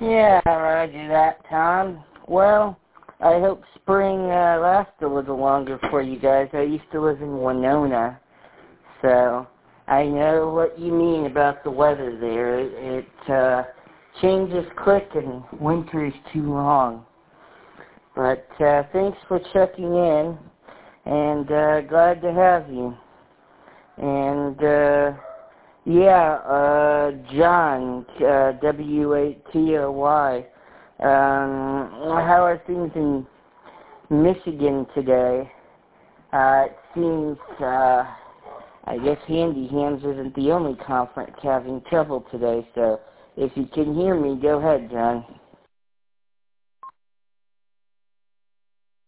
Yeah, roger that, Tom. Well, I hope spring lasts a little longer for you guys. I used to live in Winona, so I know what you mean about the weather there. It changes quick and winter is too long. But thanks for checking in, and glad to have you. And John, W-A-T-O-Y, how are things in Michigan today? It seems, I guess Handy Hams isn't the only conference having trouble today, so if you can hear me, go ahead, John.